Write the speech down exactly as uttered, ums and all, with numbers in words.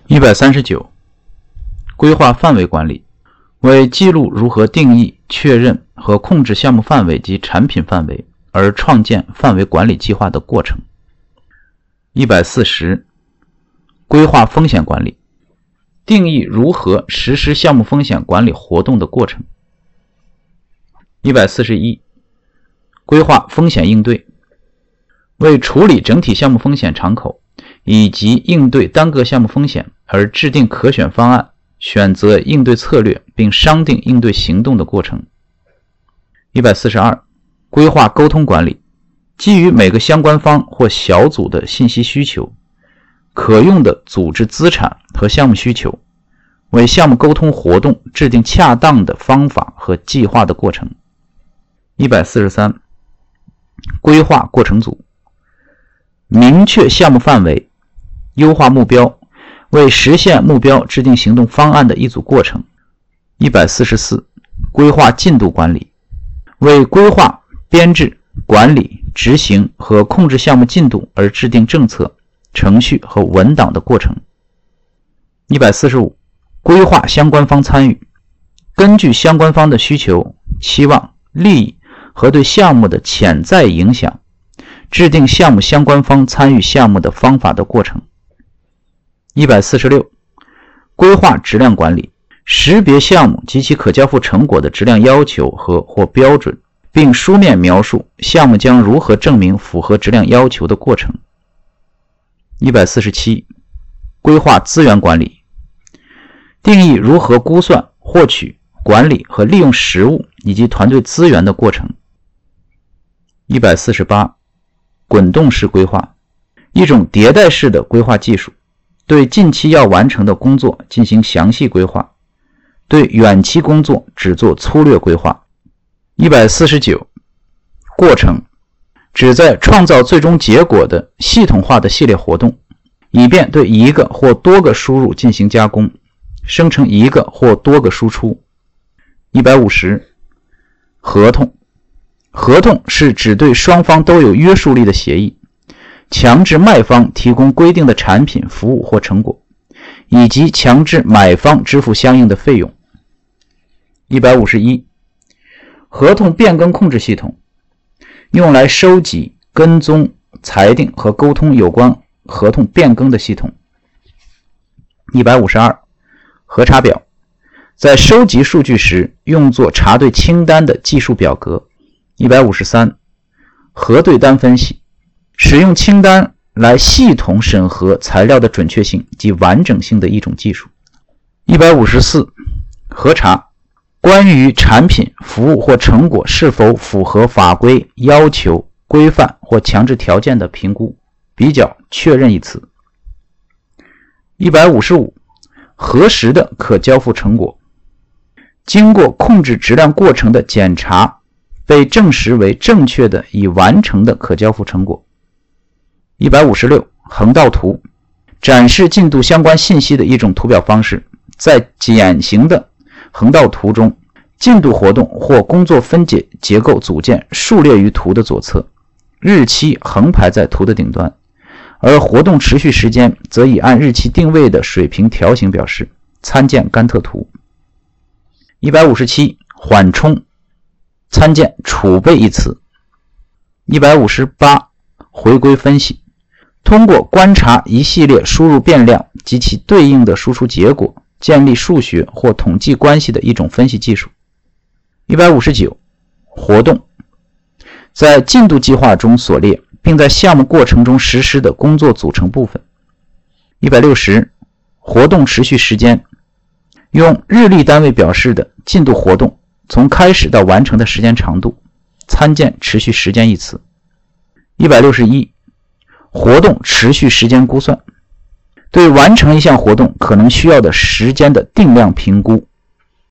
一百三十九，规划范围管理，为记录如何定义、确认和控制项目范围及产品范围而创建范围管理计划的过程。一百四十，规划风险管理，定义如何实施项目风险管理活动的过程。一百四十一，规划风险应对，为处理整体项目风险敞口以及应对单个项目风险而制定可选方案，选择应对策略并商定应对行动的过程。一百四十二，规划沟通管理，基于每个相关方或小组的信息需求，可用的组织资产和项目需求，为项目沟通活动制定恰当的方法和计划的过程。一百四十三，规划过程组，明确项目范围，优化目标，为实现目标制定行动方案的一组过程。一百四十四，规划进度管理，为规划、编制、管理、执行和控制项目进度而制定政策、程序和文档的过程。一百四十五，规划相关方参与，根据相关方的需求、期望、利益和对项目的潜在影响，制定项目相关方参与项目的方法的过程。一百四十六，规划质量管理，识别项目及其可交付成果的质量要求和或标准，并书面描述项目将如何证明符合质量要求的过程。一百四十七，规划资源管理，定义如何估算、获取、管理和利用实物以及团队资源的过程。一百四十八，滚动式规划，一种迭代式的规划技术，对近期要完成的工作进行详细规划，对远期工作只做粗略规划。一百四十九，过程，旨在创造最终结果的系统化的系列活动，以便对一个或多个输入进行加工，生成一个或多个输出。一百五十，合同，合同是指对双方都有约束力的协议，强制卖方提供规定的产品、服务或成果，以及强制买方支付相应的费用。一百五十一，合同变更控制系统，用来收集、跟踪、裁定和沟通有关合同变更的系统。一百五十二，核查表，在收集数据时用作查对清单的技术表格。一百五十三，核对单分析，使用清单来系统审核材料的准确性及完整性的一种技术。一百五十四，核查，关于产品、服务或成果是否符合法规、要求、规范或强制条件的评估、比较、确认一词。一百五十五，核实的可交付成果，经过控制质量过程的检查，被证实为正确的已完成的可交付成果。一百五十六，横道图，展示进度相关信息的一种图表方式。在典型的横道图中，进度活动或工作分解结构组件数列于图的左侧，日期横排在图的顶端，而活动持续时间则以按日期定位的水平条形表示，参见甘特图。一百五十七，缓冲，参见储备一词。一百五十八，回归分析，通过观察一系列输入变量及其对应的输出结果，建立数学或统计关系的一种分析技术。一百五十九，活动，在进度计划中所列并在项目过程中实施的工作组成部分。一百六十，活动持续时间，用日历单位表示的进度活动从开始到完成的时间长度，参见持续时间一词。一百六十一，活动持续时间估算，对完成一项活动可能需要的时间的定量评估，